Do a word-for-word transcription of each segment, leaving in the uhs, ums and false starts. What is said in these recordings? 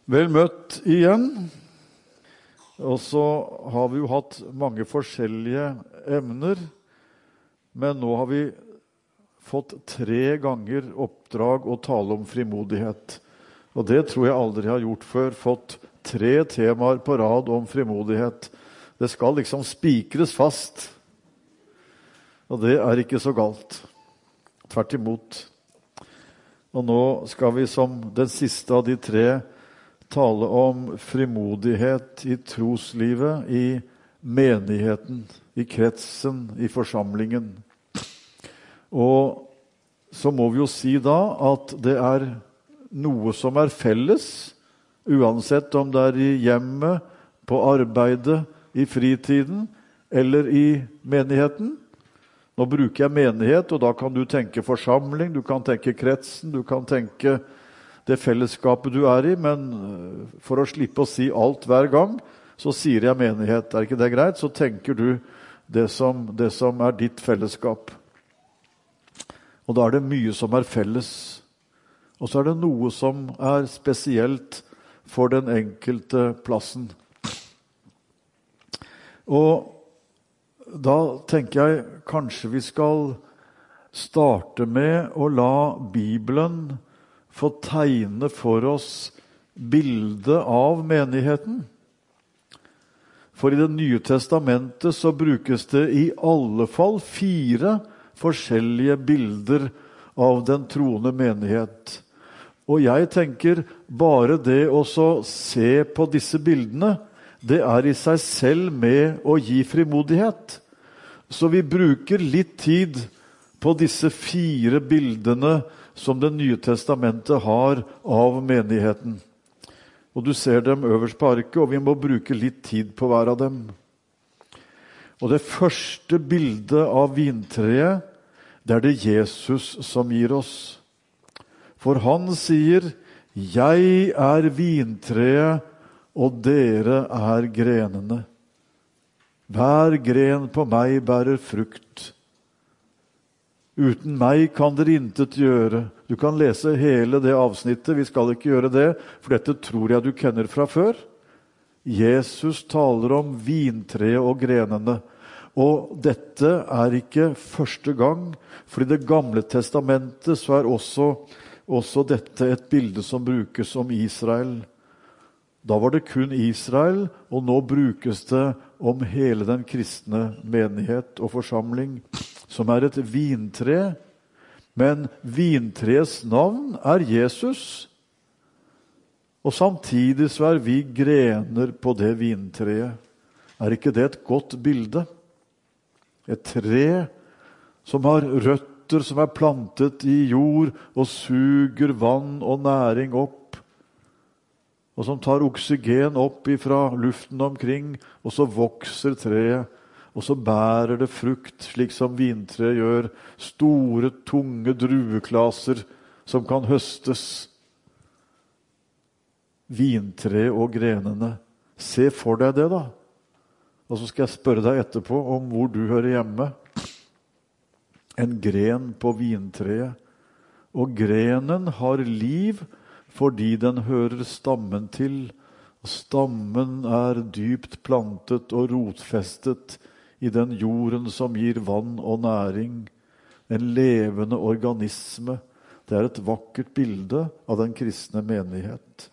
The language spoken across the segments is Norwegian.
Vel møtt igjen. Og så har vi jo hatt mange forskjellige emner, men nå har vi fått tre ganger oppdrag å tale om frimodighet. Og det tror jeg aldri har gjort før, fått tre temaer på rad om frimodighet. Det skal liksom spikres fast, og det er ikke så galt. Tvert imot. Og nå skal vi som den siste av de tre tale om frimodighet i troslivet, i menigheten, i kretsen, i forsamlingen. Og så må vi jo si da at det er noe som er felles, uansett om det er i hjemmet, på arbeidet, i fritiden eller i menigheten. Nå bruker jeg menighet, og da kan du tenke forsamling, du kan tenke kretsen, du kan tenke det fellesskapet du er i, men for å slippe å si alt hver gang, så sier jeg menighet. Er ikke det greit? Så tenker du det som, det som er ditt fellesskap. Og da er det mye som er felles. Og så er det noe som er spesielt for den enkelte plassen. Og da tenker jeg kanskje vi skal starte med å la Bibelen få tegne for oss bildet av menigheten. For i Det nye testamentet så brukes det i alle fall fire forskjellige bilder av den troende menighet. Og jeg tenker bare det å se på disse bildene, det er i seg selv med å gi frimodighet. Så vi bruker litt tid på disse fire bildene som Det nye testamentet har av menigheten. Og du ser dem øverst på arket, og vi må bruke litt tid på hver av dem. Og det første bildet av vintreet, det er det Jesus som gir oss. For han sier, «Jeg er vintreet, og dere er grenene. Hver gren på meg bærer frukt. Uten meg kan dere intet gjøre.» Du kan lese hele det avsnittet, vi skal ikke gjøre det, for dette tror jeg du kjenner fra før. Jesus taler om vintreet og grenene. Og dette er ikke første gang, for i Det gamle testamentet så er også, også dette et bilde som brukes om Israel. Da var det kun Israel, og nå brukes det om hele den kristne menighet og forsamling, som er et vintre. Men vintreets navn er Jesus, og samtidig så er vi grener på det vintreet. Er ikke det et godt bilde? Et tre som har røtter som er plantet i jord og suger vann og næring opp, og som tar oksygen opp ifra luften omkring, og så vokser treet, og så bærer det frukt, slik som vintreet gjør, store, tunge drueklaser som kan høstes. Vintreet og grenene. Se for deg det da. Og så skal jeg spørre deg etterpå om hvor du hører hjemme. En gren på vintreet. Og grenen har liv fordi den hører stammen til. Og stammen er dypt plantet og rotfestet i den jorden som gir vann og næring. En levende organisme. Det er et vakkert bilde av den kristne menighet.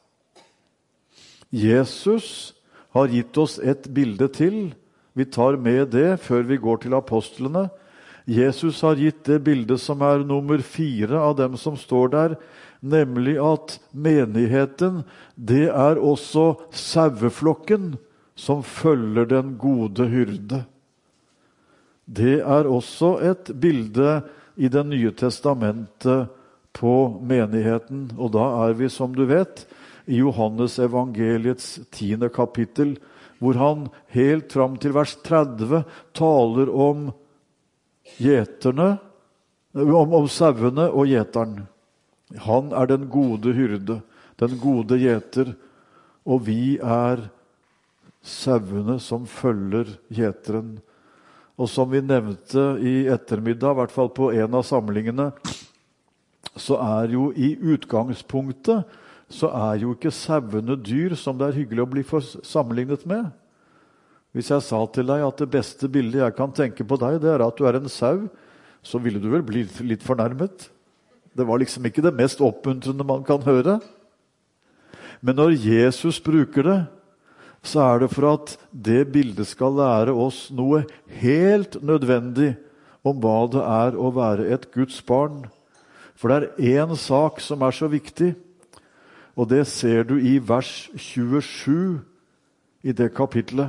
Jesus har gitt oss et bilde til. Vi tar med det før vi går til apostlene. Jesus har gitt det bildet som er nummer fire av dem som står der, nemlig at menigheten, det er også saueflokken som følger den gode hyrde. Det er også et bilde i Det nye testamentet på menigheten, og da er vi, som du vet, i Johannes evangeliets tiende kapittel, hvor han helt fram til vers tretti taler om gjeterne, om, om sauene og gjeteren. Han er den gode hyrde, den gode gjeter, og vi er sauene som følger gjeteren. Og som vi nevnte i ettermiddag, i hvert fall på en av samlingene, så er jo i utgangspunktet så er jo ikke sauene dyr som det er hyggelig å bli sammenlignet med. Hvis jeg sa til deg at det beste bildet jeg kan tenke på deg, det er at du er en sau, så ville du vel bli litt fornærmet. Det var liksom ikke det mest oppmuntrende man kan høre. Men når Jesus bruker det, så er det for at det bildet skal lære oss noe helt nødvendig om hva det er å være et Guds barn. For det er en sak som er så viktig, og det ser du i vers tjuesju i det kapitlet.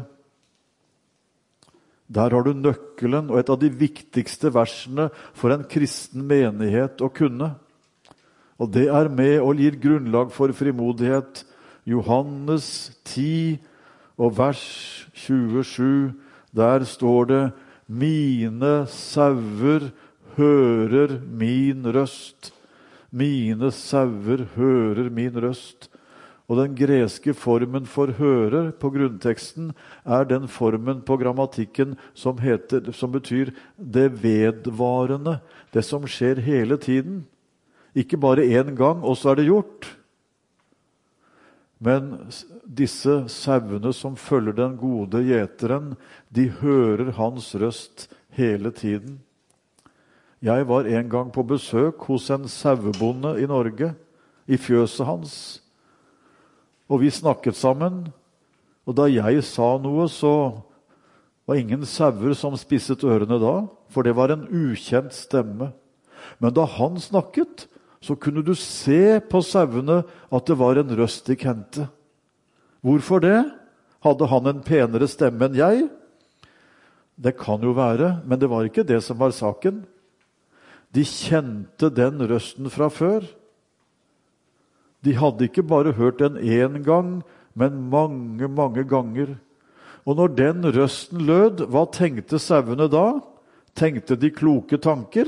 Der har du nøkkelen og et av de viktigste versene for en kristen menighet å kunne. Og det er med og gir grunnlag for frimodighet. Johannes ti og vers tjuesju, der står det: mine sauer hører min røst. Mine sauer hører min røst. Og den greske formen for høre på grunnteksten er den formen på grammatikken som, heter, som betyr det vedvarende, det som skjer hele tiden. Ikke bare en gang, og så er det gjort. Men disse sauene som følger den gode gjeteren, de hører hans røst hele tiden. Jeg var en gang på besøk hos en sauebonde i Norge, i fjøset hans. Og vi snakket sammen, og da jeg sa noe, så var ingen sauer som spisset ørene da, for det var en ukjent stemme. Men da han snakket, så kunne du se på sauene at det var en røst de kjente. Hvorfor det? Hadde han en penere stemme enn jeg? Det kan jo være, men det var ikke det som var saken. De kjente den røsten fra før. De hadde ikke bare hørt den en gang, men mange, mange ganger. Og når den røsten lød, hva tenkte sauene da? Tenkte de kloke tanker?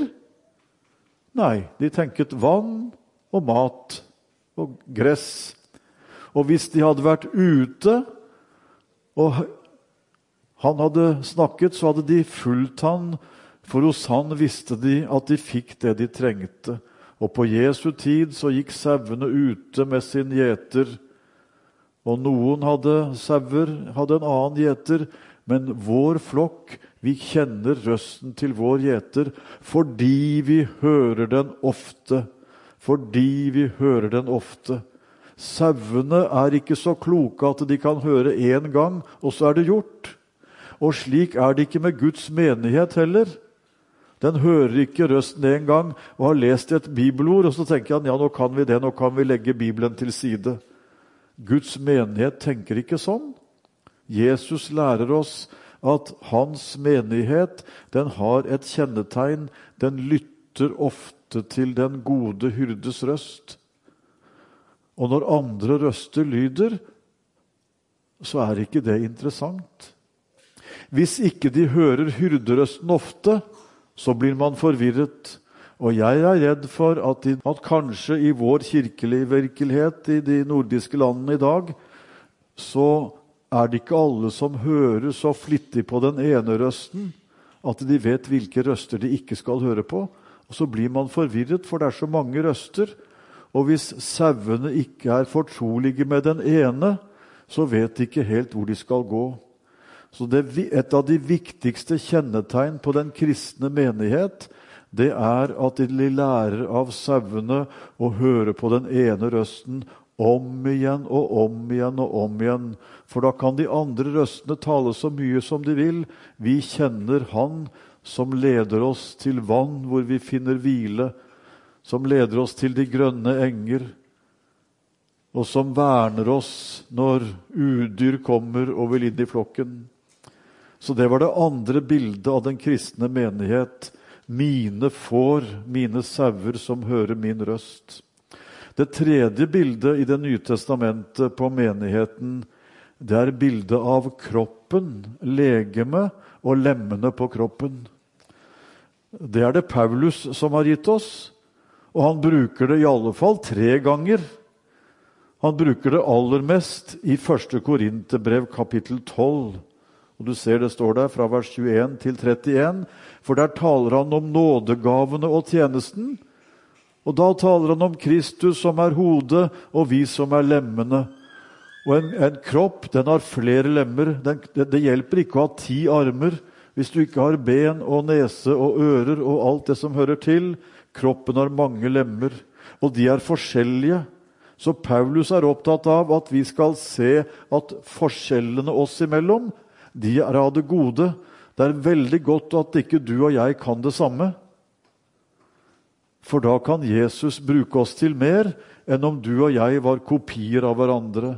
Nei, de tenket vann og mat og gress. Og hvis de hadde vært ute, og han hadde snakket, så hadde de fulgt han, for hos han visste de at de fikk det de trengte. Og på Jesu tid så gikk sauene ute med sin gjeter. Og noen hadde sauer, hadde en annen gjeter, men vår flokk, vi kjenner røsten til vår gjeter, fordi vi hører den ofte. Fordi vi hører den ofte. Sauene er ikke så kloke at de kan høre en gang, og så er det gjort. Og slik er det ikke med Guds menighet heller. Den hører ikke røsten en gang og har lest et bibelord, og så tenker han, ja, nå kan vi det, nå kan vi legge Bibelen til side. Guds menighet tenker ikke sånn. Jesus lærer oss at hans menighet, den har et kjennetegn, den lytter ofte til den gode hyrdes røst. Og når andre røster lyder, så er ikke det interessant. Hvis ikke de hører hyrderøsten ofte, så blir man forvirret. Og jeg er redd for at, de, at kanskje i vår kirkelige virkelighet i de nordiske landene i dag, så er det ikke alle som hører så flittig på den ene røsten, at de vet hvilke røster de ikke skal høre på. Og så blir man forvirret, for det er så mange røster. Og hvis sauene ikke er fortrolige med den ene, så vet de ikke helt hvor de skal gå. Så det, et av de viktigste kjennetegn på den kristne menighet, det er at de lærer av sauene å høre på den ene røsten om igjen og om igjen og om igjen. For da kan de andre røstene tale så mye som de vil. Vi kjenner Han som leder oss til vann hvor vi finner hvile, som leder oss til de grønne enger, og som verner oss når udyr kommer og vil inn i flokken. Så det var det andre bildet av den kristne menighet. Mine får, mine sauer som hører min røst. Det tredje bildet i Det nye testamentet på menigheten, det er bildet av kroppen, legeme og lemmene på kroppen. Det er det Paulus som har gitt oss, og han bruker det i alle fall tre ganger. Han bruker det aller mest i første Korinterbrev kapittel tolv. Og du ser det står der fra vers tjueen til trettien, for der taler han om nådegavene og tjenesten. Og da taler han om Kristus som er hodet, og vi som er lemmene. Og en, en kropp, den har flere lemmer. Den, det, det hjelper ikke å ha ti armer hvis du ikke har ben og nese og ører og alt det som hører til. Kroppen har mange lemmer, og de er forskjellige. Så Paulus er opptatt av at vi skal se at forskjellene oss imellom, de er av det gode. Det er veldig godt at ikke du og jeg kan det samme. For da kan Jesus bruke oss til mer enn om du og jeg var kopier av hverandre.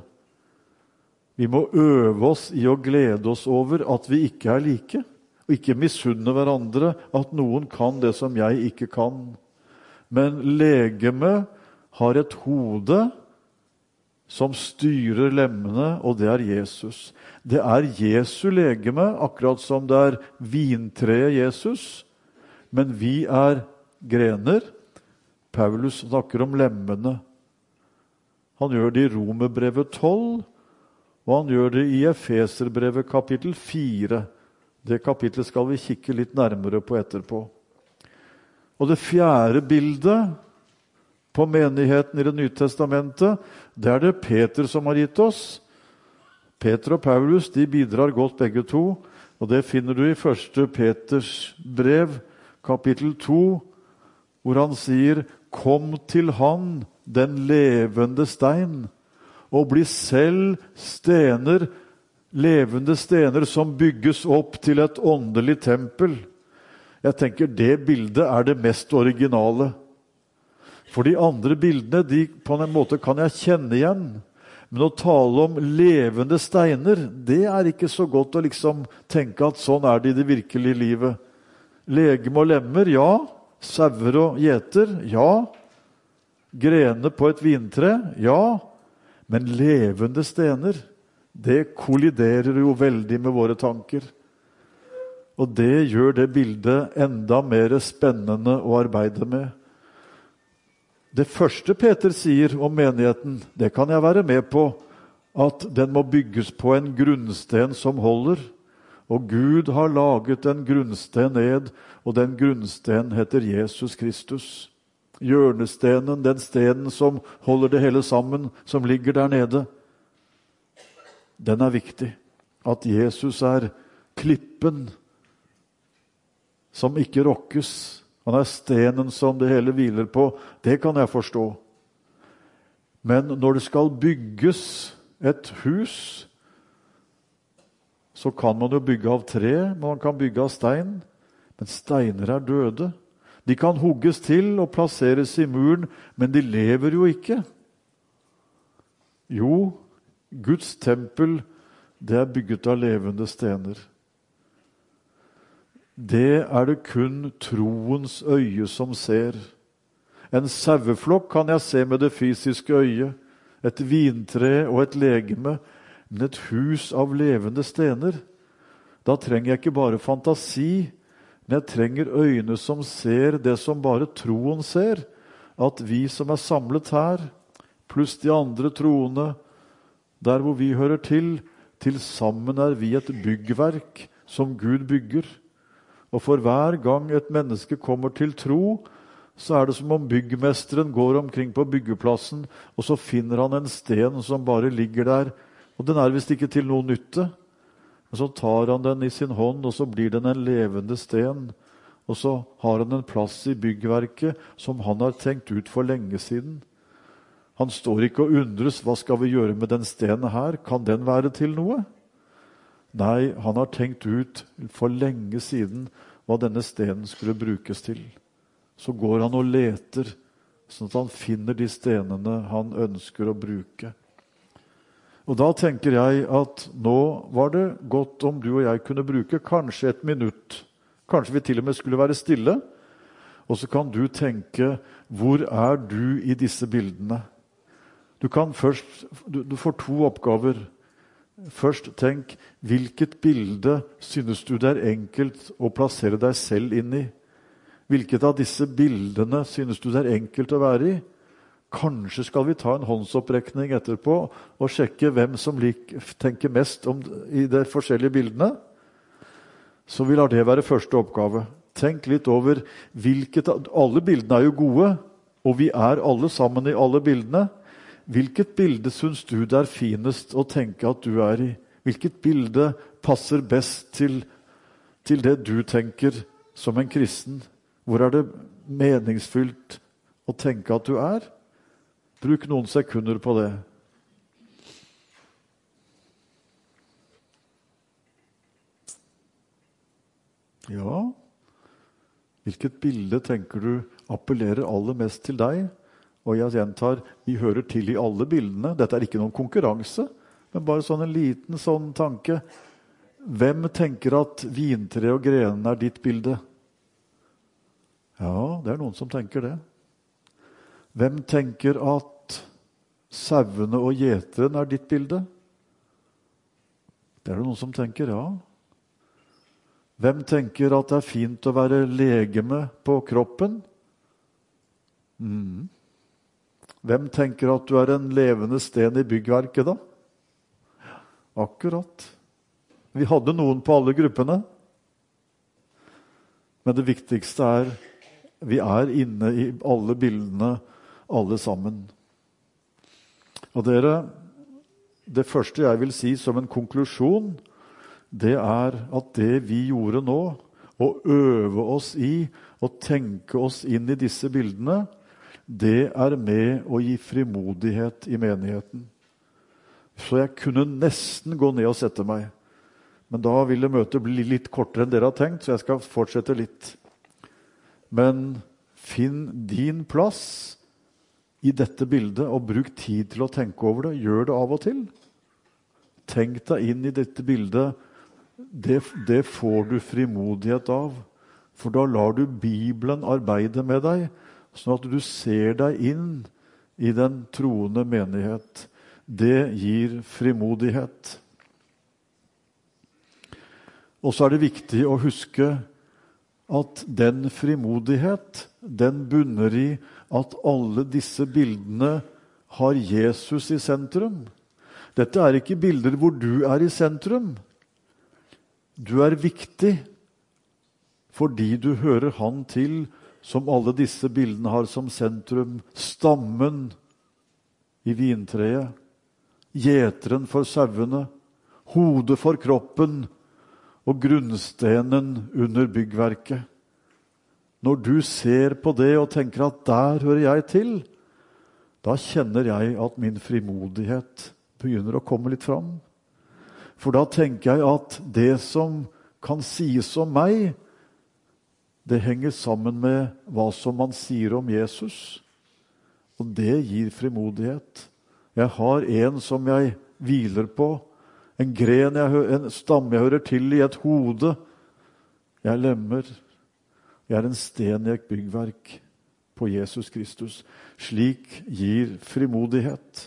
Vi må øve oss i å glede oss over at vi ikke er like, og ikke misunne hverandre at noen kan det som jeg ikke kan. Men legemet har et hode som styrer lemmene, og det er Jesus. Det er Jesu legeme, akkurat som det er vintreet Jesus, men vi er grener. Paulus snakker om lemmene. Han gjør det i Romerbrevet tolv, og han gjør det i Efeserbrevet kapittel fire. Det kapitlet skal vi kikke litt nærmere på etterpå. Og det fjerde bildet på menigheten i Det nye testamentet, det er det Peter som har gitt oss. Peter og Paulus, de bidrar godt begge to, og det finner du i første Peters brev, kapittel to, hvor han sier, «Kom til han, den levende stein, og bli selv stener, levende stener som bygges opp til et åndelig tempel.» Jeg tenker det bildet er det mest originale. For de andre bildene, de på en måte kan jeg kjenne igjen. Men å tale om levende steiner, det er ikke så godt å liksom tenke at sånn er det i det virkelige livet. Legeme og lemmer, ja. Sauer og gjeter, ja. Grene på et vintre, ja. Men levende stener, det kolliderer jo veldig med våre tanker. Og det gjør det bildet enda mer spennende å arbeide med. Det første Peter sier om menigheten, det kan jeg være med på, at den må bygges på en grunnsten som holder. Og Gud har laget en grunnsten ned, og den grunnsten heter Jesus Kristus. Hjørnestenen, den stenen som holder det hele sammen, som ligger der nede. Den er viktig. At Jesus er klippen som ikke rokkes. Han er stenen som det hele hviler på. Det kan jeg forstå. Men når det skal bygges et hus, så kan man jo bygge av tre, man kan bygge av stein. Men steiner er døde. De kan hugges til og plasseres i muren, men de lever jo ikke. Jo, Guds tempel, det er bygget av levende stener. Det er det kun troens øye som ser. En saueflokk kan jeg se med det fysiske øyet, et vintre og et legeme, men et hus av levende stener. Da trenger jeg ikke bare fantasi, men jeg trenger øyne som ser det som bare troen ser, at vi som er samlet her, pluss de andre troende, der hvor vi hører til, til sammen er vi et byggverk som Gud bygger. Og for hver gang et menneske kommer til tro, så er det som om byggmesteren går omkring på byggeplassen, og så finner han en sten som bare ligger der, og den er vist ikke til noen nytte. Og så tar han den i sin hånd, og så blir den en levende sten. Og så har han en plass i byggverket som han har tenkt ut for lenge siden. Han står ikke og undres, hva skal vi gjøre med den stenen her? Kan den være til noe? Nei, han har tenkt ut for lenge siden hva denne stenen skulle brukes til. Så går han og leter, sånn at han finner de stenene han ønsker å bruke. Og da tenker jeg at nå var det godt om du og jeg kunne bruke kanskje et minutt. Kanskje vi til og med skulle være stille. Og så kan du tenke, hvor er du i disse bildene? Du kan først, du, du får to oppgaver. Først tenk, hvilket bilde synes du det er enkelt å plassere deg selv inn i? Hvilket av disse bildene synes du det er enkelt å være i? Kanskje skal vi ta en håndsopprekning etterpå og sjekke hvem som lik, tenker mest om, i de forskjellige bildene. Så vi lar det være første oppgave. Tenk litt over hvilket, alle bildene er jo gode, og vi er alle sammen i alle bildene. Hvilket bilde synes du det er finest å tenke at du er i? Hvilket bilde passer best til, til det du tenker som en kristen? Hvor er det meningsfylt å tenke at du er? Bruk noen sekunder på det. Ja, hvilket bilde tenker du appellerer aller mest til deg? Og jeg gjentar, vi hører til i alle bildene. Dette er ikke noen konkurranse, men bare sånn en liten sånn tanke. Hvem tenker at vintre og grenene er ditt bilde? Ja, det er noen som tenker det. Hvem tenker at sauene og gjeteren er ditt bilde? Det er det noen som tenker, ja. Hvem tenker at det er fint å være legeme på kroppen? Mm. Hvem tenker at du er en levende sten i byggverket da? Akkurat. Vi hadde noen på alle gruppene. Men det viktigste er, vi er inne i alle bildene, alle sammen. Og dere, det første jeg vil si som en konklusjon, det er at det vi gjorde nå, å øve oss i, å tenke oss inn i disse bildene, det er med å gi frimodighet i menigheten. Så jeg kunne nesten gå ned og sette meg. Men da ville møtet bli litt kortere enn dere har tenkt, så jeg skal fortsette litt. Men finn din plass i dette bildet, og bruk tid til å tenke over det. Gjør det av og til. Tenk deg inn i dette bildet. Det, det får du frimodighet av. For da lar du Bibelen arbeide med deg, sånn at du ser deg inn i den troende menighet. Det gir frimodighet. Og så er det viktig å huske at den frimodighet, den bunner i at alle disse bildene har Jesus i sentrum. Dette er ikke bilder hvor du er i sentrum. Du er viktig fordi du hører han til som alle disse bildene har som sentrum. Stammen i vintreet, gjeteren for sauene, hodet for kroppen og grunnstenen under byggverket. Når du ser på det og tenker at der hører jeg til, da kjenner jeg at min frimodighet begynner å komme litt fram. For da tenker jeg at det som kan sies om meg, det henger sammen med hva som man sier om Jesus. Og det gir frimodighet. Jeg har en som jeg hviler på, en gren, jeg, en stamme jeg hører til i, et hode. Jeg er lemmer. Jeg er en sten i et byggverk på Jesus Kristus. Slik gir frimodighet.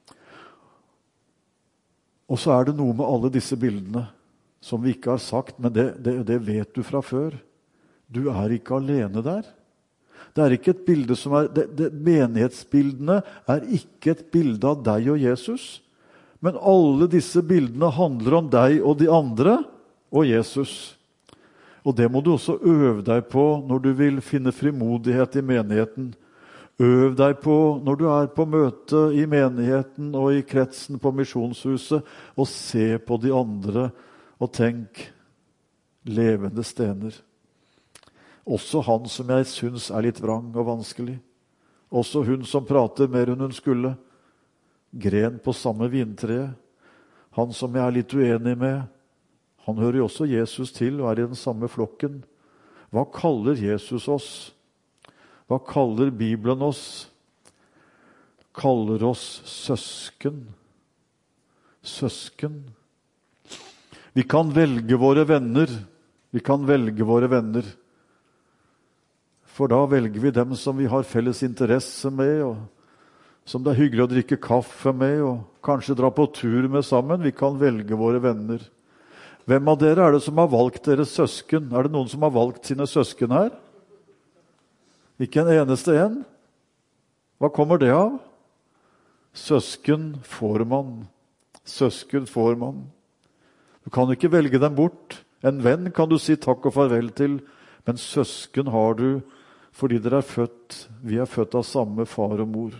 Og så er det noe med alle disse bildene som vi ikke har sagt, men det, det, det vet du fra før. Du er ikke alene der. Det er ikke et bilde som er, det, det, menighetsbildene er ikke et bilde av deg og Jesus, men alle disse bildene handler om deg og de andre og Jesus. Og det må du også øve deg på når du vil finne frimodighet i menigheten. Øv deg på når du er på møte i menigheten og i kretsen på misjonshuset, og se på de andre og tenk levende stener. Også han som jeg syns er litt vrang og vanskelig. Også hun som prater mer enn hun skulle. Gren på samme vintreet. Han som jeg er litt uenig med, han hører jo også Jesus til og er i den samme flokken. Hva kaller Jesus oss? Hva kaller Bibelen oss? Kaller oss søsken. Søsken. Vi kan velge våre venner. Vi kan velge våre venner. For da velger vi dem som vi har felles interesse med, og som det er hyggelig å drikke kaffe med, og kanskje dra på tur med sammen. Vi kan velge våre venner. Hvem av dere er det som har valgt deres søsken? Er det noen som har valgt sine søsken her? Ikke en eneste en. Hva kommer det av? Søsken får man. Søsken får man. Du kan ikke velge dem bort. En venn kan du si takk og farvel til, men søsken har du fordi dere er født, vi er født av samme far og mor.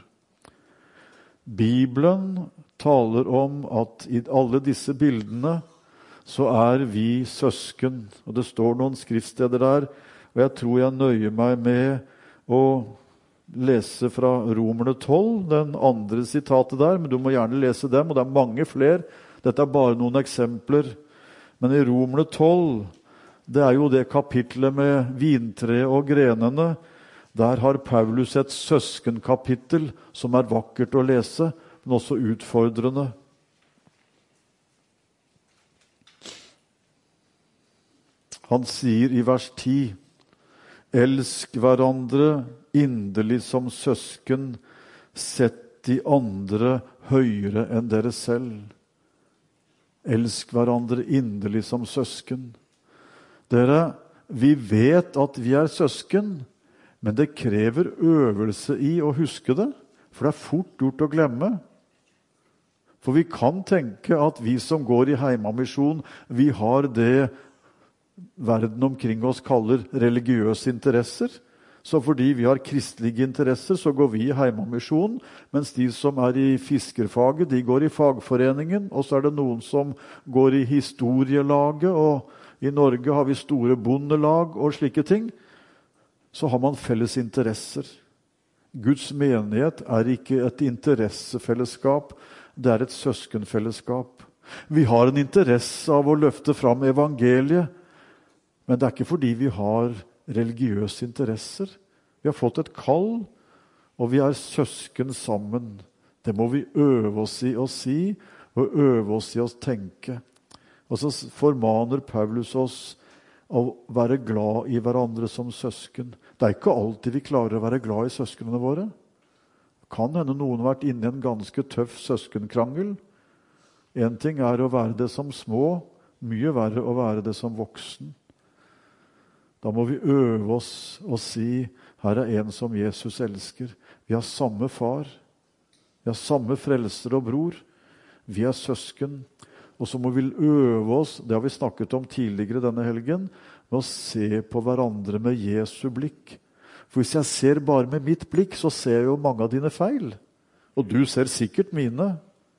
Bibelen taler om at i alle disse bildene så er vi søsken. Og det står noen skriftsteder der, og jeg tror jeg nøyer meg med å lese fra Romerne tolv, den andre sitatet der, men du må gjerne lese dem, og det er mange flere. Dette er bare noen eksempler. Men i Romerne tolv, det er jo det kapitlet med vintreet og grenene. Der har Paulus et søskenkapittel som er vakkert å lese, men også utfordrende. Han sier i vers ti, elsk hverandre inderlig som søsken, sett de andre høyere enn dere selv. Elsk hverandre inderlig som søsken. Dere, vi vet at vi er søsken, men det krever øvelse i å huske det, for det er fort gjort å glemme. For vi kan tenke at vi som går i heimamisjon, vi har det verden omkring oss kaller religiøse interesser. Så fordi vi har kristelige interesser, så går vi i heimamisjon, mens de som er i fiskerfaget, de går i fagforeningen, og så er det noen som går i historielaget, og i Norge har vi store bondelag og slike ting. Så har man felles interesser. Guds menighet er ikke et interessefellesskap, det er et søskenfellesskap. Vi har en interesse av å løfte fram evangeliet, men det er ikke fordi vi har religiøse interesser. Vi har fått et kall, og vi er søsken sammen. Det må vi øve oss i å si, og øve oss i å tenke. Og så formaner Paulus oss å være glad i hverandre som søsken. Det er ikke alltid vi klarer å være glad i søskene våre. Kan hende noen har vært inne i en ganske tøff søskenkrangel. En ting er å være det som små, mye verre å være det som voksen. Da må vi øve oss og si, her er en som Jesus elsker. Vi har samme far. Vi har samme frelser og bror. Vi er søsken. Og så må vi øve oss, det har vi snakket om tidligere denne helgen, med å se på hverandre med Jesu blikk. For hvis jeg ser bare med mitt blikk, så ser jeg jo mange av dine feil. Og du ser sikkert mine.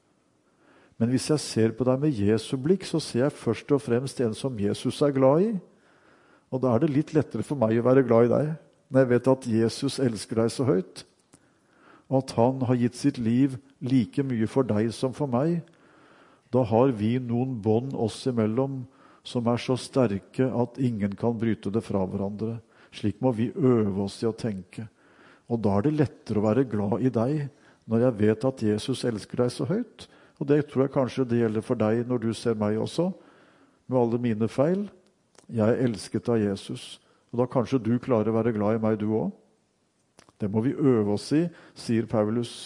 Men hvis jeg ser på deg med Jesu blikk, så ser jeg først og fremst en som Jesus er glad i. Og da er det litt lettere for meg å være glad i deg, når jeg vet at Jesus elsker deg så høyt, og at han har gitt sitt liv like mye for deg som for meg. Da har vi noen bånd oss imellom som er så sterke at ingen kan bryte det fra hverandre. Slik må vi øve oss i å tenke. Og da er det lettere å være glad i deg når jeg vet at Jesus elsker deg så høyt. Og det tror jeg kanskje det gjelder for deg når du ser meg også, med alle mine feil. Jeg er elsket av Jesus, og da kanskje du klarer å være glad i meg du også. Det må vi øve oss i, sier Paulus.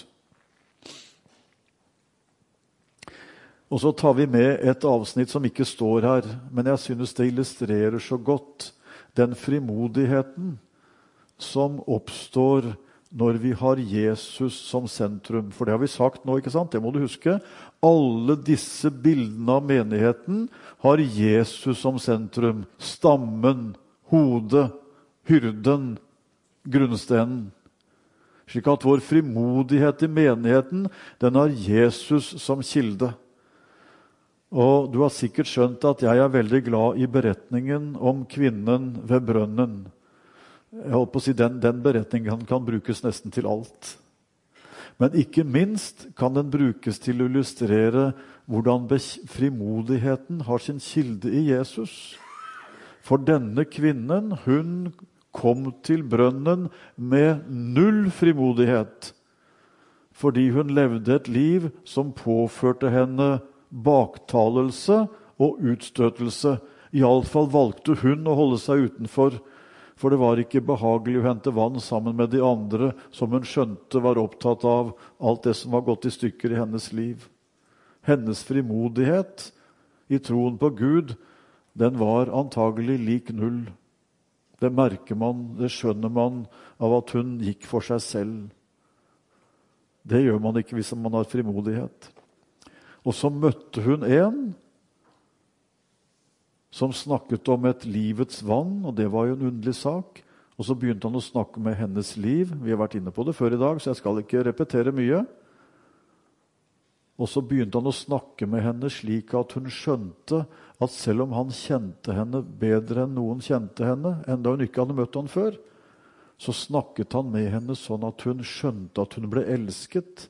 Og så tar vi med et avsnitt som ikke står her, men jeg synes det illustrerer så godt den frimodigheten som oppstår når vi har Jesus som sentrum. For det har vi sagt nå, ikke sant? Det må du huske. Alle disse bildene av menigheten har Jesus som sentrum. Stammen, hodet, hyrden, grunnstenen. Slik at vår frimodighet i menigheten, den har Jesus som kilde. Og du har sikkert skjønt at jeg er veldig glad i beretningen om kvinnen ved brønnen. Jeg holdt på å si, den, den beretningen kan brukes nesten til alt. Men ikke minst kan den brukes til å illustrere hvordan frimodigheten har sin kilde i Jesus. For denne kvinnen, hun kom til brønnen med null frimodighet, fordi hun levde et liv som påførte henne baktalelse og utstøtelse. I alle fall valgte hun å holde seg utenfor, for det var ikke behagelig å hente vann sammen med de andre som hun skjønte var opptatt av alt det som var gått i stykker i hennes liv. Hennes frimodighet i troen på Gud, den var antagelig lik null. Det merker man, det skjønner man av at hun gikk for seg selv. Det gjør man ikke hvis man har frimodighet. Og så møtte hun en som snakket om et livets vann, og det var jo en underlig sak. Og så begynte han å snakke med hennes liv. Vi har vært inne på det før i dag, så jeg skal ikke repetere mye. Og så begynte han å snakke med henne slik at hun skjønte at selv om han kjente henne bedre enn noen kjente henne, enda hun ikke hadde møtt han før, så snakket han med henne sånn at hun skjønte at hun ble elsket.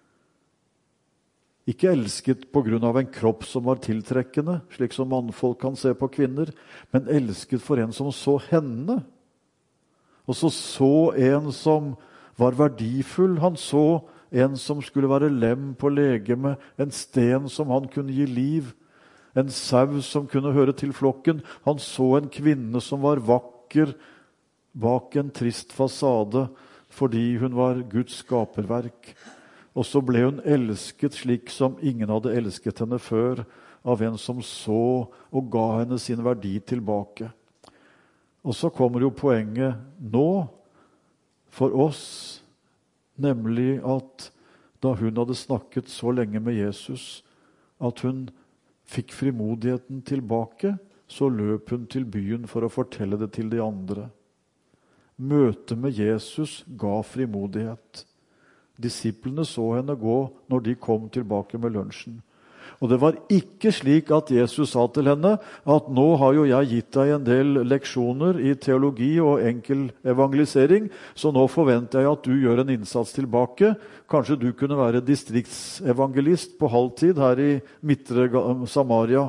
Ikke elsket på grunn av en kropp som var tiltrekkende, slik som mannfolk kan se på kvinner, men elsket for en som så henne. Og så så en som var verdifull. Han så en som skulle være lem på legeme, en sten som han kunne gi liv, en sau som kunne høre til flokken. Han så en kvinne som var vakker bak en trist fasade, fordi hun var Guds skaperverk. Og så ble hun elsket slik som ingen hadde elsket henne før, av en som så og ga henne sin verdi tilbake. Og så kommer jo poenget nå for oss, nemlig at da hun hadde snakket så lenge med Jesus, at hun fikk frimodigheten tilbake, så løp hun til byen for å fortelle det til de andre. Møtet med Jesus ga frimodighet. Disiplene så henne gå når de kom tilbake med lunsjen. Og det var ikke slik at Jesus sa til henne at nå har jo jeg gitt deg en del leksjoner i teologi og enkel evangelisering, så nå forventer jeg at du gjør en innsats tilbake. Kanskje du kunne være distriktsevangelist på halvtid her i Midtre Samaria.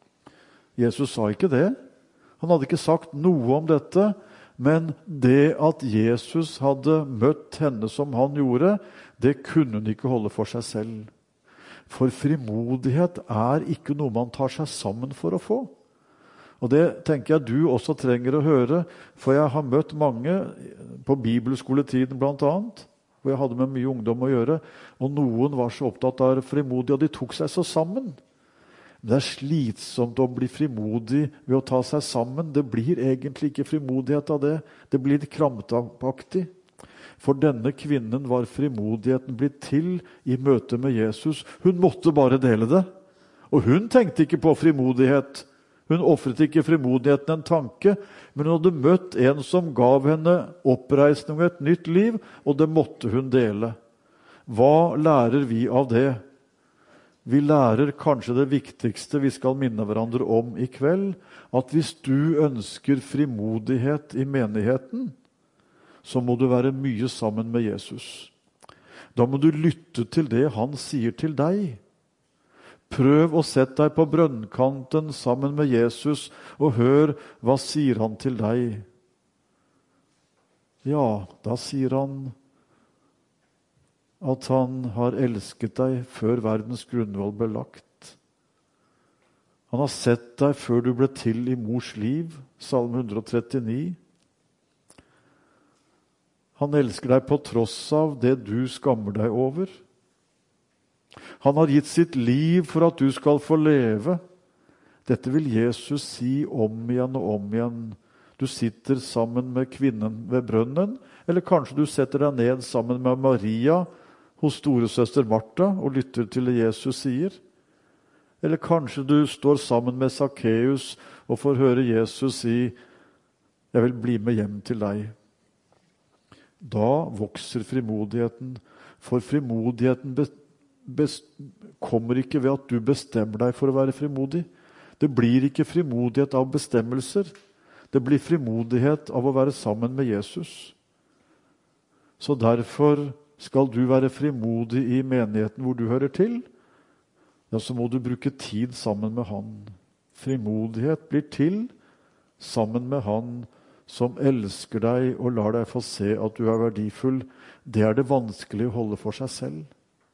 Jesus sa ikke det. Han hadde ikke sagt noe om dette, men det at Jesus hadde møtt henne som han gjorde, det kunne hun ikke holde for seg selv. For frimodighet er ikke noe man tar seg sammen for å få. Og det tenker jeg du også trenger å høre, for jeg har møtt mange på bibelskoletiden blant annet, hvor jeg hadde med mye ungdom å gjøre, og noen var så opptatt av frimodig, og de tok seg så sammen. Det er slitsomt å bli frimodig ved å ta seg sammen. Det blir egentlig ikke frimodighet av det. Det blir litt krampaktig. For denne kvinnen var frimodigheten blitt til i møte med Jesus. Hun måtte bare dele det. Og hun tenkte ikke på frimodighet. Hun offret ikke frimodigheten en tanke, men hun hadde møtt en som gav henne oppreisning og et nytt liv, og det måtte hun dele. Hva lærer vi av det? Vi lærer kanskje det viktigste vi skal minne hverandre om i kveld, at hvis du ønsker frimodighet i menigheten, så må du være mye sammen med Jesus. Da må du lytte til det han sier til deg. Prøv å sette deg på brønnkanten sammen med Jesus, og hør hva sier han til deg. Ja, da sier han at han har elsket deg før verdens grunnvoll ble lagt. Han har sett deg før du ble til i mors liv, Salme one thirty-nine. Han elsker deg på tross av det du skammer deg over. Han har gitt sitt liv for at du skal få leve. Dette vil Jesus si om igjen og om igjen. Du sitter sammen med kvinnen ved brønnen, eller kanskje du setter deg ned sammen med Maria hos storesøster Martha og lytter til det Jesus sier. Eller kanskje du står sammen med Zacchaeus og får høre Jesus si, jeg vil bli med hjem til deg. Da vokser frimodigheten, for frimodigheten be- best- kommer ikke ved at du bestemmer deg for å være frimodig. Det blir ikke frimodighet av bestemmelser. Det blir frimodighet av å være sammen med Jesus. Så derfor skal du være frimodig i menigheten hvor du hører til, ja, så må du bruke tid sammen med han. Frimodighet blir til sammen med han som elsker deg og lar deg få se at du er verdifull. Det er det vanskelig å holde for seg selv.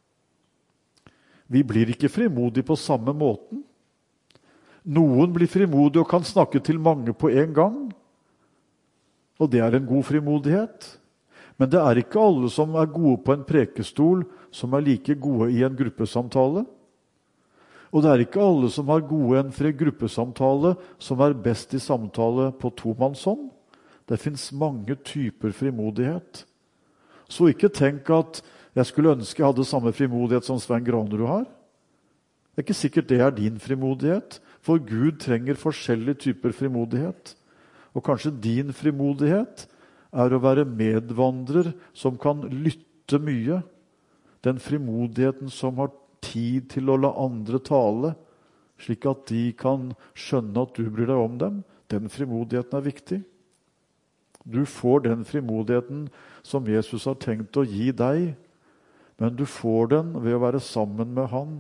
Vi blir ikke frimodige på samme måten. Noen blir frimodige og kan snakke til mange på en gang, og det er en god frimodighet. Men det er ikke alle som er gode på en prekestol, som er like gode i en gruppesamtale. Og det er ikke alle som har gode en fri gruppesamtale, som er best i samtale på tomannshånd. Det finnes mange typer frimodighet. Så ikke tenk at jeg skulle ønske jeg hadde samme frimodighet som Svein Granerud har. Det er ikke sikkert det er din frimodighet, for Gud trenger forskjellige typer frimodighet. Og kanskje din frimodighet er å være medvandrer som kan lytte mye. Den frimodigheten som har tid til å la andre tale, slik at de kan skjønne at du bryr deg om dem. Den frimodigheten er viktig. Du får den frimodigheten som Jesus har tenkt å gi deg, men du får den ved å være sammen med han.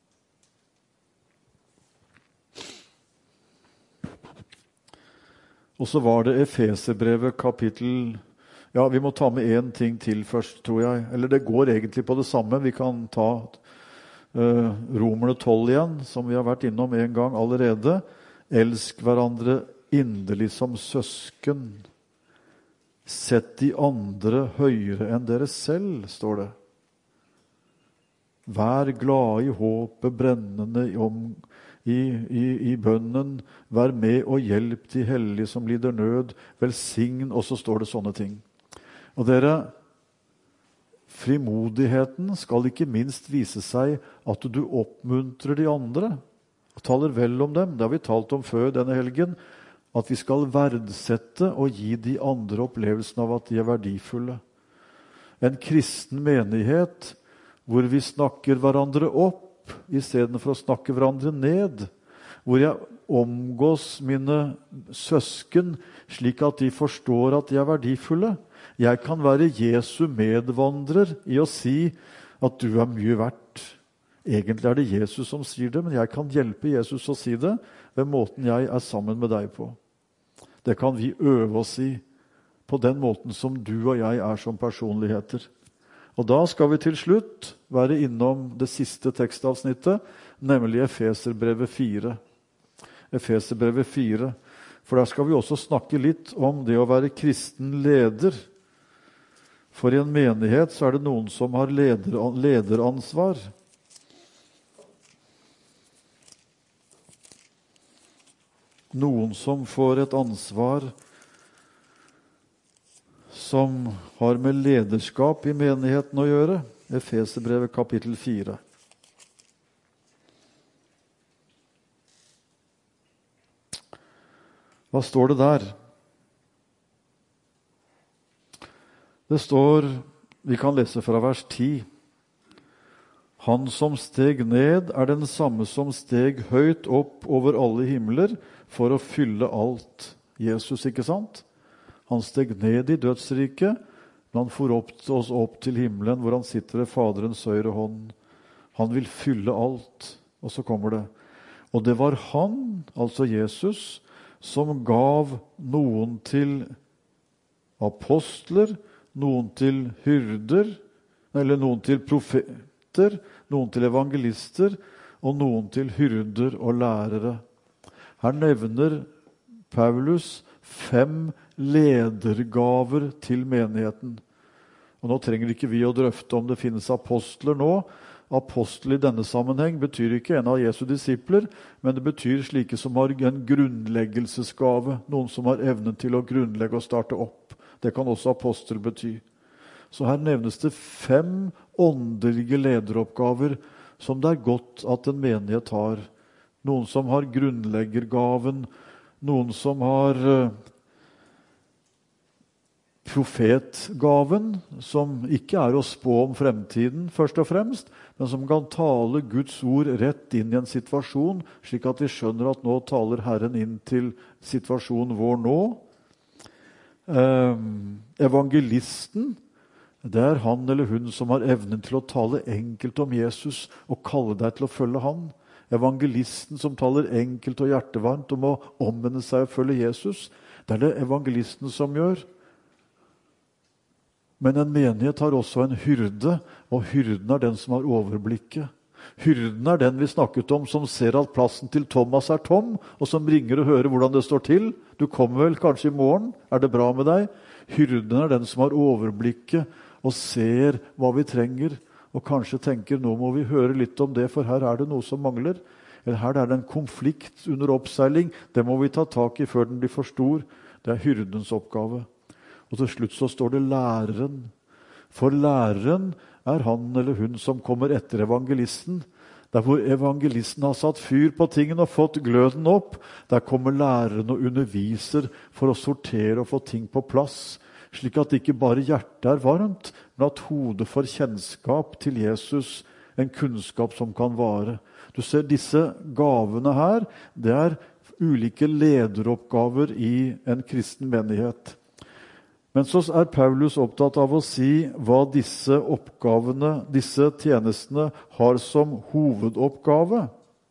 Og så var det Efeserbrevet kapittel... Ja, vi må ta med en ting til først, tror jeg. Eller det går egentlig på det samme. Vi kan ta uh, Romerne tolv igjen, som vi har vært innom en gang allerede. Elsk hverandre inderlig som søsken. Sett de andre høyere enn dere selv, står det. Vær glad i håpet, brennende om, i, i, i bønnen. Vær med og hjelp de hellige som lider nød. Velsign, og så står det sånne ting. Og dere, frimodigheten skal ikke minst vise seg at du oppmuntrer de andre og taler vel om dem. Det har vi talt om før denne helgen. At vi skal verdsette og gi de andre opplevelsen av at de er verdifulle. En kristen menighet hvor vi snakker hverandre opp i stedet for å snakke hverandre ned. Hvor jeg omgås mine søsken slik at de forstår at de er verdifulle. Jeg kan være Jesu medvandrer i å si at du er mye verdt. Egentlig er det Jesus som sier det, men jeg kan hjelpe Jesus å si det ved måten jeg er sammen med deg på. Det kan vi øve oss i på den måten som du og jeg er som personligheter. Og da skal vi til slutt være innom det siste tekstavsnittet, nemlig Efeserbrevet fire. Efeserbrevet fire. For der skal vi også snakke litt om det å være kristen leder. For i en menighet så er det noen som har leder, lederansvar. Noen som får et ansvar som har med lederskap i menigheten å gjøre. Efeserbrevet kapittel fire. Hva står det der? Det står, vi kan lese fra vers ti. Han som steg ned er den samme som steg høyt opp over alle himler for å fylle alt. Jesus, ikke sant? Han steg ned i dødsriket, men han for opp til oss opp til himmelen, hvor han sitter ved Faderens høyre hånd. Han vil fylle alt. Og så kommer det. Og det var han, altså Jesus, som gav noen til apostler, noen til hyrder, eller noen til profeter, noen til evangelister, og noen til hyrder og lærere. Her nevner Paulus fem ledergaver til menigheten. Og nå trenger ikke vi å drøfte om det finnes apostler nå. Apostel i denne sammenheng betyr ikke en av Jesu disipler, men det betyr slike som har en grunnleggelsesgave, noen som har evnen til å grunnlegge og starte opp. Det kan også apostel bety. Så her nevnes det fem åndelige lederoppgaver som det er godt at en menighet har. Noen som har grunnleggergaven, noen som har profetgaven, som ikke er å spå om fremtiden først og fremst, men som kan tale Guds ord rett inn i en situasjon, slik at vi skjønner at nå taler Herren inn til situasjonen vår nå. Evangelisten, det er han eller hun som har evnen til å tale enkelt om Jesus og kalle deg til å følge han. Evangelisten som taler enkelt og hjertevarmt om å omvende seg og følge Jesus, det er det evangelisten som gjør. Men en menighet har også en hyrde, og hyrden er den som har overblikket. Hyrden er den vi snakket om, som ser at plassen til Thomas er tom, og som ringer og hører hvordan det står til. Du kommer vel kanskje i morgen, er det bra med deg? Hyrden er den som har overblikket og ser hva vi trenger, og kanskje tenker, nå må vi høre litt om det, for her er det noe som mangler. Eller her er det en konflikt under oppseiling, det må vi ta tak i før den blir for stor. Det er hyrdens oppgave. Og til slutt så står det læreren. For læreren er han eller hun som kommer etter evangelisten. Der hvor evangelisten har satt fyr på tingene og fått gløden opp, der kommer læreren og underviser for å sortere og få ting på plass, slik at ikke bare hjertet er varmt, men at hodet får kjennskap til Jesus, en kunnskap som kan vare. Du ser disse gavene her, det er ulike lederoppgaver i en kristen menighet. Men så er Paulus opptatt av å si hva disse oppgavene, disse tjenestene, har som hovedoppgave.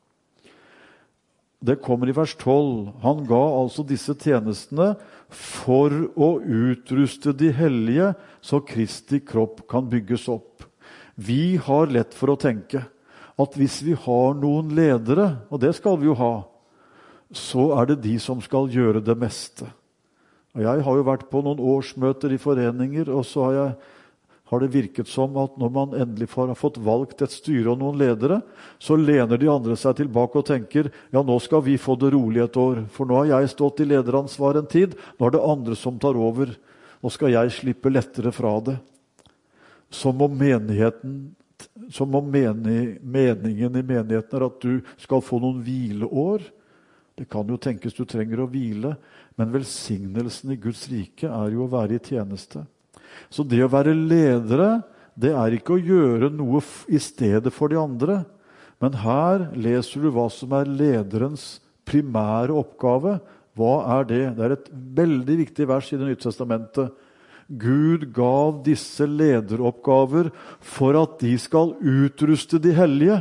Det kommer i vers tolv. Han ga altså disse tjenestene for å utruste de hellige, så Kristi kropp kan bygges opp. Vi har lett for å tenke at hvis vi har noen ledere, og det skal vi jo ha, så er det de som skal gjøre det meste. Og jeg har jo vært på noen årsmøter i foreninger, og så har, jeg, har det virket som at når man endelig har fått valgt et styre og noen ledere, så lener de andre seg tilbake og tenker, ja, nå skal vi få det rolig et år, for nå har jeg stått i lederansvar en tid, nå er det andre som tar over, og skal jeg slippe lettere fra det. Som om menigheten, som om mening, meningen i menigheten er at du skal få noen hvileår. Det kan jo tenkes du trenger å hvile, men velsignelsen i Guds rike er jo å være i tjeneste. Så det å være ledere, det er ikke å gjøre noe i stedet for de andre. Men her leser du hva som er lederens primære oppgave. Hva er det? Det er et veldig viktig vers i Det nye testamentet. Gud gav disse lederoppgaver for at de skal utruste de hellige.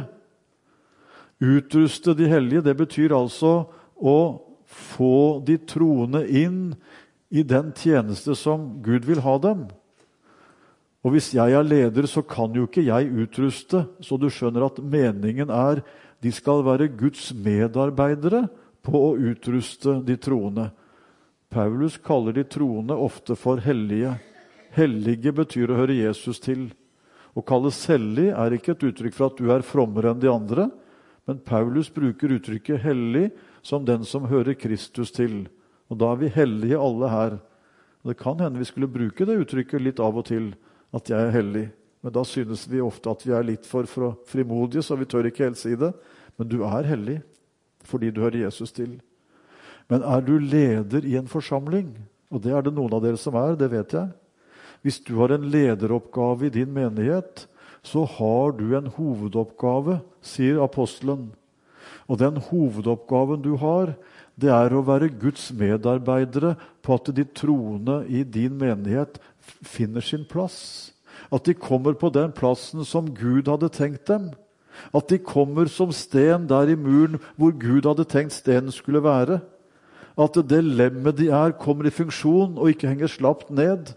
Utruste de hellige, det betyr altså å få de troende inn i den tjeneste som Gud vil ha dem. Og hvis jeg er leder, så kan jo ikke jeg utruste, så du skjønner at meningen er de skal være Guds medarbeidere på å utruste de troende. Paulus kaller de troende ofte for hellige. Hellige betyr å høre Jesus til. Å kalles hellig er ikke et uttrykk for at du er frommere enn de andre, men Paulus bruker uttrykket hellig som den som hører Kristus til. Og da er vi hellige alle her. Og det kan hende vi skulle bruke det uttrykket litt av og til, at jeg er hellig. Men da synes vi ofte at vi er litt for frimodige, så vi tør ikke helt si det. Men du er hellig, fordi du hører Jesus til. Men er du leder i en forsamling, og det er det noen av dere som er, det vet jeg. Hvis du har en lederoppgave i din menighet, så har du en hovedoppgave, sier apostelen. Og den hovedoppgaven du har, det er å være Guds medarbeidere på at de troende i din menighet finner sin plass. At de kommer på den plassen som Gud hadde tenkt dem. At de kommer som sten der i muren hvor Gud hadde tenkt stenen skulle være. At det lemmet de er kommer i funksjon og ikke henger slapt ned.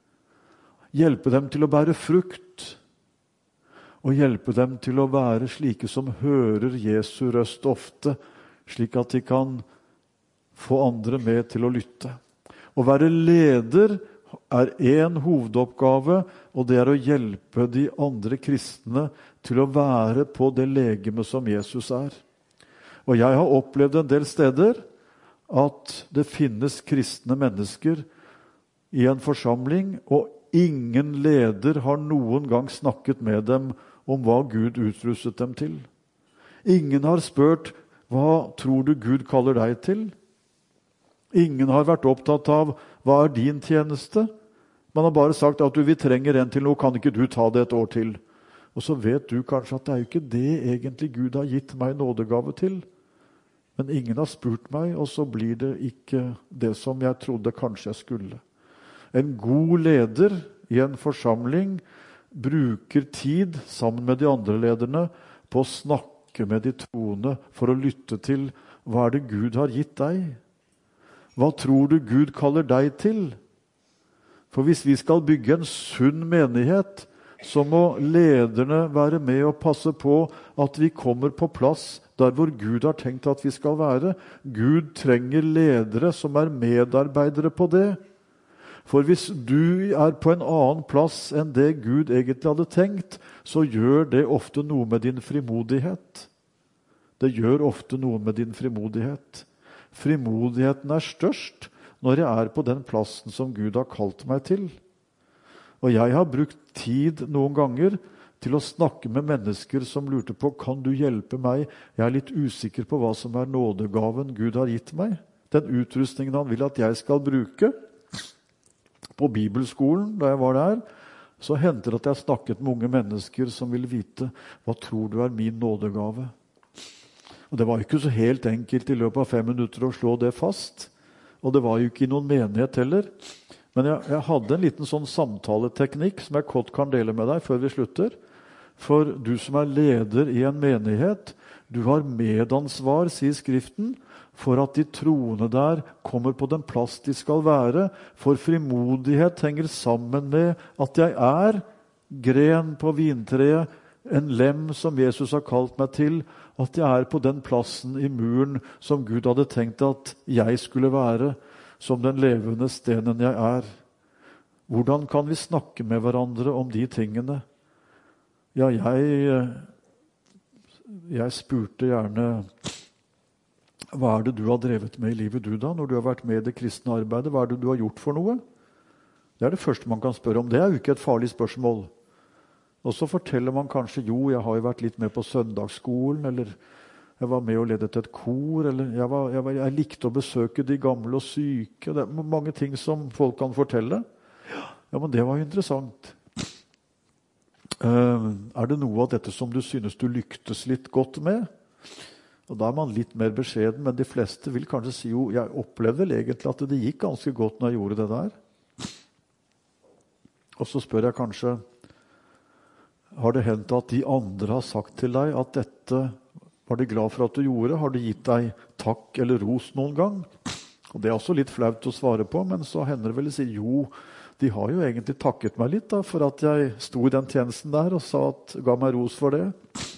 Hjelpe dem til å bære frukt. Og hjelpe dem til å være slike som hører Jesu røst ofte, slik at de kan få andre med til å lytte. Å være leder er en hovedoppgave, og det er å hjelpe de andre kristne til å være på det legeme som Jesus er. Og jeg har opplevd en del steder at det finnes kristne mennesker i en forsamling, og ingen leder har noen gang snakket med dem om hva Gud utrustet dem til. Ingen har spurt, hva tror du Gud kaller deg til? Ingen har vært opptatt av, hva er din tjeneste? Man har bare sagt at du, vi trenger en til, nå kan ikke du ta det et år til. Og så vet du kanskje at det er jo ikke det egentlig Gud har gitt meg nådegave til. Men ingen har spurt meg, og så blir det ikke det som jeg trodde kanskje jeg skulle. En god leder i en forsamling bruker tid sammen med de andre lederne på å snakke med de troende for å lytte til hva er det Gud har gitt deg? Hva tror du Gud kaller deg til? For hvis vi skal bygge en sunn menighet, så må lederne være med og passe på at vi kommer på plass der hvor Gud har tenkt at vi skal være. Gud trenger ledere som er medarbeidere på det. For hvis du er på en annen plass enn det Gud egentlig hadde tenkt, så gjør det ofte noe med din frimodighet. Det gjør ofte noe med din frimodighet. Frimodigheten er størst når jeg er på den plassen som Gud har kalt meg til. Og jeg har brukt tid noen ganger til å snakke med mennesker som lurte på, kan du hjelpe meg? Jeg er litt usikker på hva som er nådegaven Gud har gitt meg. Den utrustningen han vil at jeg skal bruke. På bibelskolen, da jeg var der, så hendte det at jeg snakket med unge mennesker som ville vite, hva tror du er min nådegave? Og det var ikke så helt enkelt i løpet av fem minutter å slå det fast. Og det var jo ikke i noen menighet heller. Men jeg, jeg hadde en liten sånn samtaleteknikk som jeg kort kan dele med deg før vi slutter. For du som er leder i en menighet, du har medansvar, sier Skriften, for at de troende der kommer på den plass de skal være. For frimodighet henger sammen med at jeg er gren på vintreet, en lem som Jesus har kalt meg til, at jeg er på den plassen i muren som Gud hadde tenkt at jeg skulle være, som den levende stenen jeg er. Hvordan kan vi snakke med hverandre om de tingene? Ja, jeg, jeg spurte gjerne, hva er det du har drevet med i livet du da, når du har vært med i det kristne arbeidet? Hva er det du har gjort for noe? Det er det første man kan spørre om. Det er jo ikke et farlig spørsmål. Og så forteller man kanskje, jo, jeg har jo vært litt med på søndagsskolen, eller jeg var med og ledet et kor, eller jeg, var, jeg, var, jeg likte å besøke de gamle og syke. Det er mange ting som folk kan fortelle. Ja, men det var jo interessant. Uh, er det noe av dette som du synes du lyktes litt godt med? Og da er man litt mer beskjeden, men de fleste vil kanskje si, jo, jeg opplevde vel egentlig at det gikk ganske godt når jeg gjorde det der. Og så spør jeg kanskje, har det hendt at de andre har sagt til deg at dette var de glad for at du gjorde? Har de gitt deg takk eller ros noen gang? Og det er også litt flaut å svare på, men så hender det vel å si, jo, de har jo egentlig takket meg litt da, for at jeg sto i den tjenesten der og sa at, ga meg ros for det.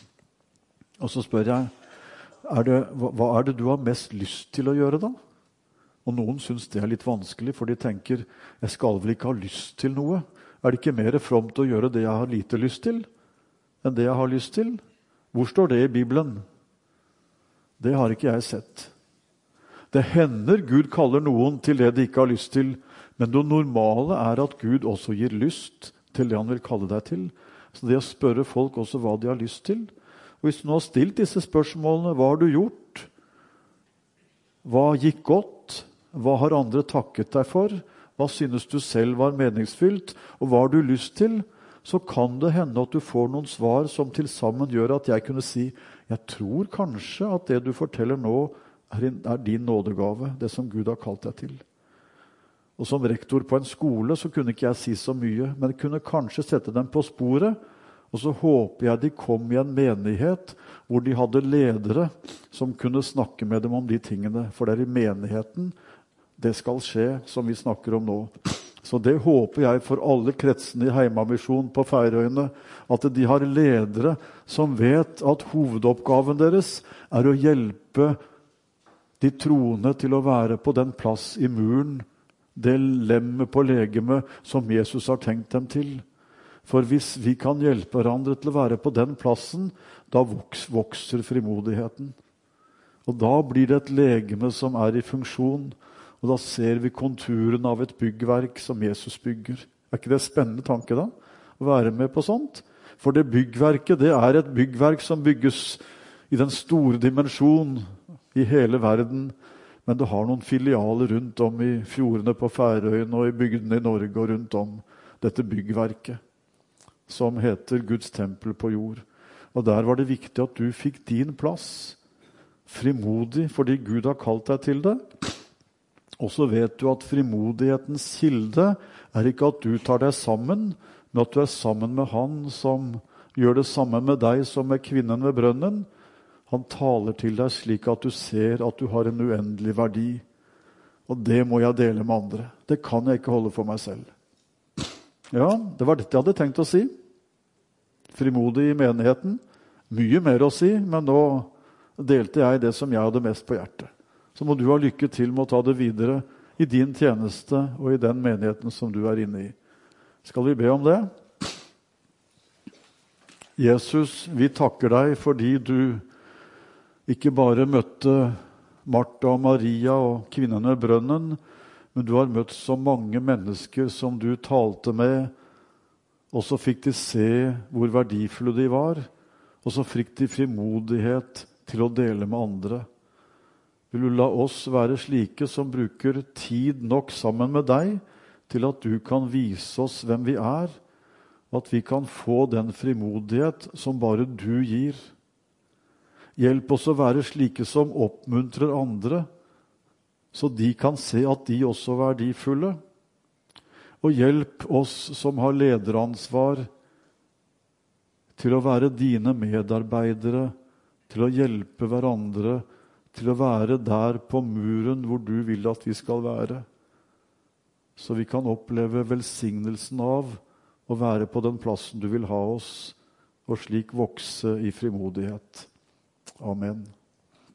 Og så spør jeg, er det, hva er det du har mest lyst til å gjøre da? Og noen synes det er litt vanskelig, for de tenker, jeg skal vel ikke ha lyst til noe? Er det ikke mer fromt å gjøre det jeg har lite lyst til, enn det jeg har lyst til? Hvor står det i Bibelen? Det har ikke jeg sett. Det hender Gud kaller noen til det de ikke har lyst til, men det normale er at Gud også gir lyst til det han vil kalle deg til. Så det å spørre folk også hva de har lyst til. Og hvis du nå har stilt disse spørsmålene, hva har du gjort? Hva gikk godt? Hva har andre takket deg for? Hva synes du selv var meningsfylt? Og hva har du lyst til? Så kan det hende at du får noen svar som til sammen gjør at jeg kunne si, jeg tror kanskje at det du forteller nå er din nådegave, det som Gud har kalt deg til. Og som rektor på en skole så kunne ikke jeg si så mye, men jeg kunne kanskje sette dem på sporet, og så håper jeg de kom i en menighet hvor de hadde ledere som kunne snakke med dem om de tingene, for det er i menigheten det skal skje som vi snakker om nå. Så det håper jeg for alle kretsene i Heimamisjon på Færøyene, at de har ledere som vet at hovedoppgaven deres er å hjelpe de troende til å være på den plass i muren, det lemmet på legemet som Jesus har tenkt dem til. For hvis vi kan hjelpe hverandre til å være på den plassen, da vokser frimodigheten. Og da blir det et legeme som er i funksjon, og da ser vi konturen av et byggverk som Jesus bygger. Er ikke det en spennende tanke da? Å være med på sånt? For det byggverket, det er et byggverk som bygges i den store dimensjon i hele verden. Men det har noen filialer rundt om i fjordene på Færøyene og i bygdene i Norge og rundt om dette byggverket, som heter Guds tempel på jord. Og der var det viktig at du fikk din plass, frimodig fordi Gud har kalt deg til det. Og så vet du at frimodighetens kilde er ikke at du tar deg sammen, men at du er sammen med han som gjør det samme med deg som med kvinnen ved brønnen. Han taler til deg slik at du ser at du har en uendelig verdi. Og det må jeg dele med andre. Det kan jeg ikke holde for meg selv. Ja, det var dette jeg hadde tenkt å si. Frimodig i menigheten. Mye mer å si, men nå delte jeg det som jeg hadde mest på hjertet. Så må du ha lykke til med å ta det videre i din tjeneste og i den menigheten som du er inne i. Skal vi be om det? Jesus, vi takker deg fordi du ikke bare møtte Martha og Maria og kvinnen ved brønnen, men du har møtt så mange mennesker som du talte med, og så fikk de se hvor verdifulle de var, og så fikk de frimodighet til å dele med andre. Vil du la oss være slike som bruker tid nok sammen med deg til at du kan vise oss hvem vi er, og at vi kan få den frimodighet som bare du gir. Hjelp oss å være slike som oppmuntrer andre, så de kan se at de også er verdifulle. Og hjelp oss som har lederansvar til å være dine medarbeidere, til å hjelpe hverandre, til å være der på muren hvor du vil at vi skal være. Så vi kan oppleve velsignelsen av å være på den plassen du vil ha oss, og slik vokse i frimodighet. Amen.